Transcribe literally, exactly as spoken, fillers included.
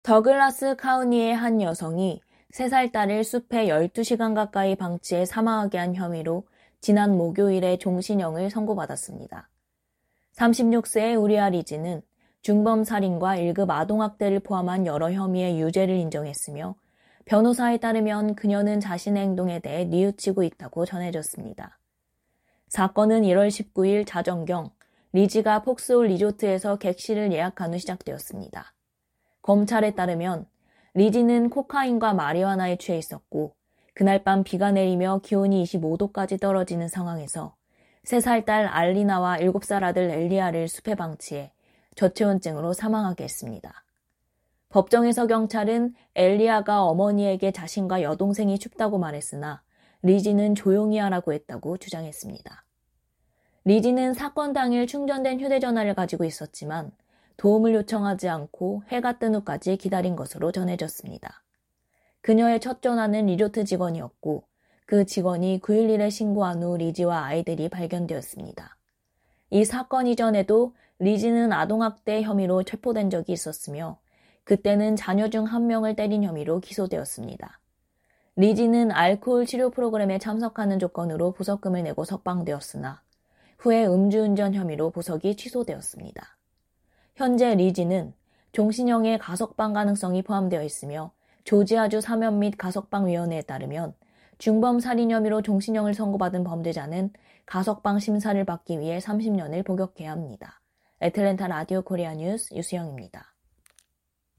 더글라스 카우니의 한 여성이 세 살 딸을 숲에 열두 시간 가까이 방치해 사망하게 한 혐의로 지난 목요일에 종신형을 선고받았습니다. 삼십육 세의 우리아 리지는 중범살인과 일 급 아동학대를 포함한 여러 혐의의 유죄를 인정했으며 변호사에 따르면 그녀는 자신의 행동에 대해 뉘우치고 있다고 전해졌습니다. 사건은 일월 십구일 자정경 리지가 폭스홀 리조트에서 객실을 예약한 후 시작되었습니다. 검찰에 따르면 리지는 코카인과 마리화나에 취해 있었고 그날 밤 비가 내리며 기온이 이십오 도까지 떨어지는 상황에서 세 살 딸 알리나와 일곱 살 아들 엘리아를 숲에 방치해 저체온증으로 사망하게 했습니다. 법정에서 경찰은 엘리아가 어머니에게 자신과 여동생이 춥다고 말했으나 리지는 조용히 하라고 했다고 주장했습니다. 리지는 사건 당일 충전된 휴대전화를 가지고 있었지만 도움을 요청하지 않고 해가 뜬 후까지 기다린 것으로 전해졌습니다. 그녀의 첫 전화는 리조트 직원이었고 그 직원이 구일일에 신고한 후 리지와 아이들이 발견되었습니다. 이 사건 이전에도 리지는 아동학대 혐의로 체포된 적이 있었으며 그때는 자녀 중 한 명을 때린 혐의로 기소되었습니다. 리지는 알코올 치료 프로그램에 참석하는 조건으로 보석금을 내고 석방되었으나 후에 음주운전 혐의로 보석이 취소되었습니다. 현재 리지는 종신형의 가석방 가능성이 포함되어 있으며 조지아주 사면 및 가석방위원회에 따르면 중범살인 혐의로 종신형을 선고받은 범죄자는 가석방 심사를 받기 위해 삼십 년을 복역해야 합니다. 애틀랜타 라디오 코리아 뉴스 유수영입니다.